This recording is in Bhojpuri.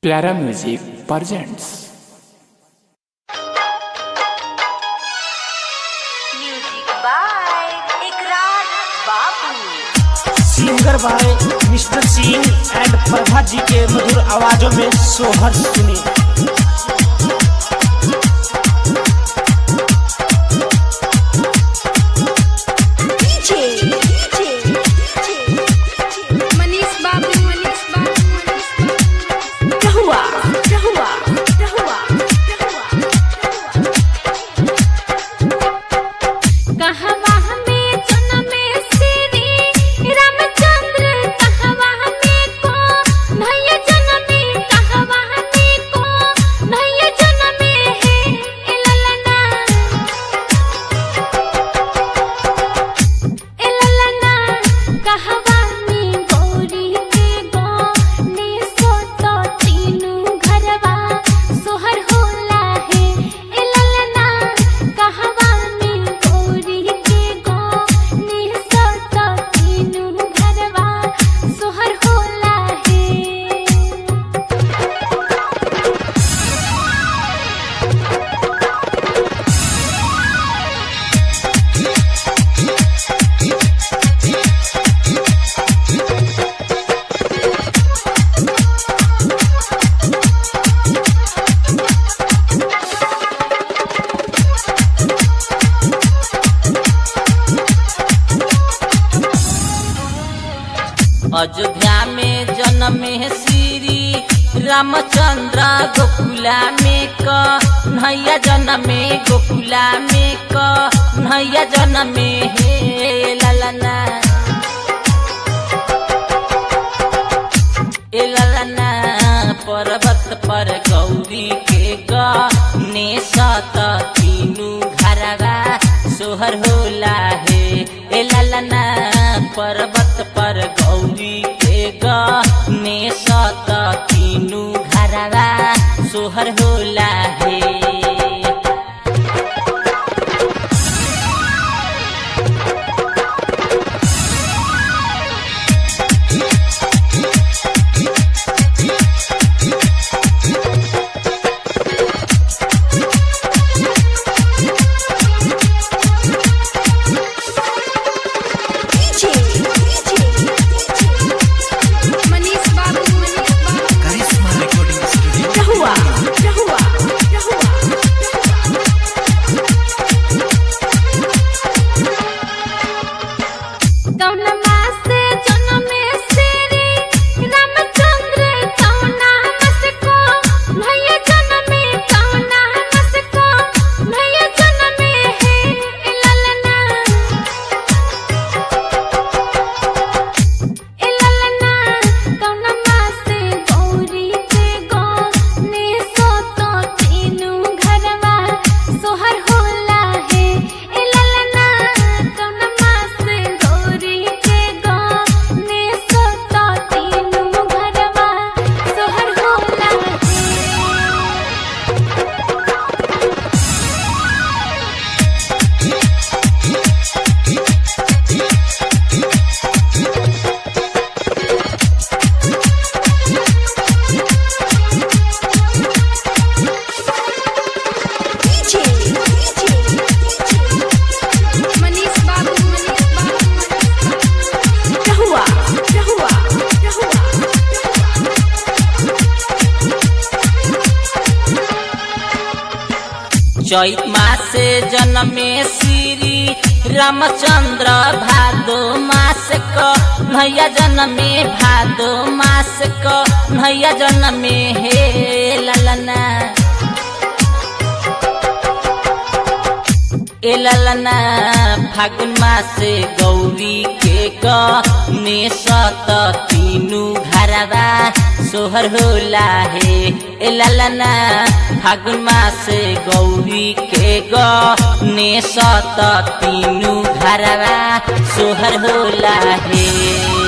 प्यारा music presents. Music by Ikrar Babu. Singer by mister Singh and Prabha ji के मधुर आवाजों में सोहर सुनी। अयोध्या में जन्मे श्री रामचंद्र गोकुला में कन्हैया जन्मे गोकुला में कन्हैया जन्मे हे ललना ए ललना पर्वत पर गौरी के गणेश तीनू घरवा सोहर होला है ए ललना पर्वत पर गौरी के गणेश तीनू घरवा सोहर होला है। चैत मास जन्मे श्री रामचंद्र भादो मास कन्हैया जन्मे भादो मास कन्हैया जन्मे हे ललना ए ललना फागुन मास गौरी के गणेश तीनू घरवा सोहर होला है ए ललना फागुन मास गौरी के गणेश तीनू घरवा सोहर होला है।